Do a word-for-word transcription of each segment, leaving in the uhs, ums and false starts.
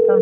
Tá.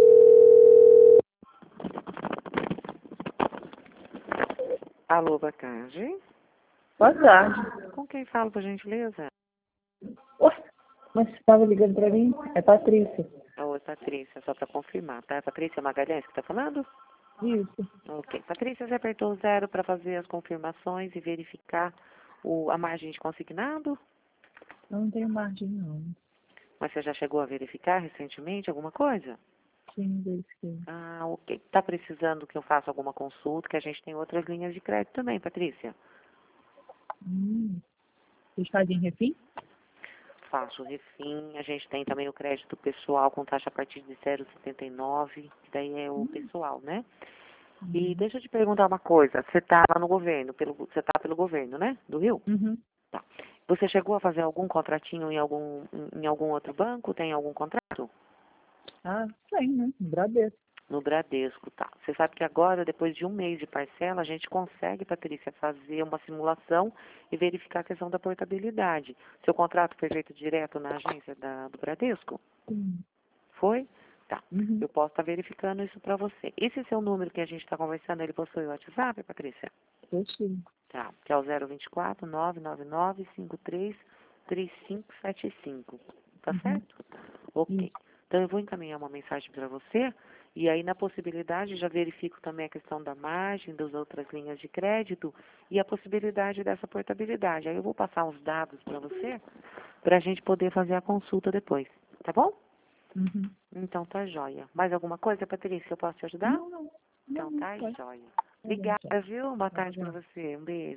Alô, boa tarde. Boa tarde. Com quem falo, por gentileza? Ué, mas você estava ligando para mim? É Patrícia. Oi, Patrícia, só para confirmar, tá? Patrícia Magalhães que está falando? Isso. Ok. Patrícia, você apertou o zero para fazer as confirmações e verificar o, a margem de consignado? Eu não tenho margem, não. Mas você já chegou a verificar recentemente alguma coisa? Sim, verifiquei. Ah, ok. Está precisando que eu faça alguma consulta, que a gente tem outras linhas de crédito também, Patrícia? Hum. Vocês fazem refim? Faço o refim, a gente tem também o crédito pessoal com taxa a partir de zero vírgula setenta e nove, que daí é o Hum. pessoal, né? E Uhum. deixa eu te perguntar uma coisa, você está lá no governo, pelo, você está pelo governo, né? Do Rio? Uhum. Tá. Você chegou a fazer algum contratinho em algum, em, em algum outro banco? Tem algum contrato? Ah, tem, né? Bradesco. No Bradesco, tá. Você sabe que agora, depois de um mês de parcela, a gente consegue, Patrícia, fazer uma simulação e verificar a questão da portabilidade. Seu contrato foi feito direto na agência da, do Bradesco? Sim. Foi? Tá. Uhum. Eu posso estar verificando isso para você. Esse seu número que a gente está conversando, ele possui o WhatsApp, Patrícia? Eu sim. Tá. Que é o zero vinte e quatro, nove nove nove, cinco três, três cinco sete cinco. Tá Uhum. certo? Ok. Isso. Então, eu vou encaminhar uma mensagem para você e aí, na possibilidade, já verifico também a questão da margem, das outras linhas de crédito e a possibilidade dessa portabilidade. Aí eu vou passar os dados para você para a gente poder fazer a consulta depois. Tá bom? Uhum. Então, tá joia. Mais alguma coisa, Patrícia, eu posso te ajudar? Não, não. Não, Então, não. tá Tá. joia. Tá bom, tchau. Obrigada, viu? Boa tarde para Obrigada. você. Um beijo.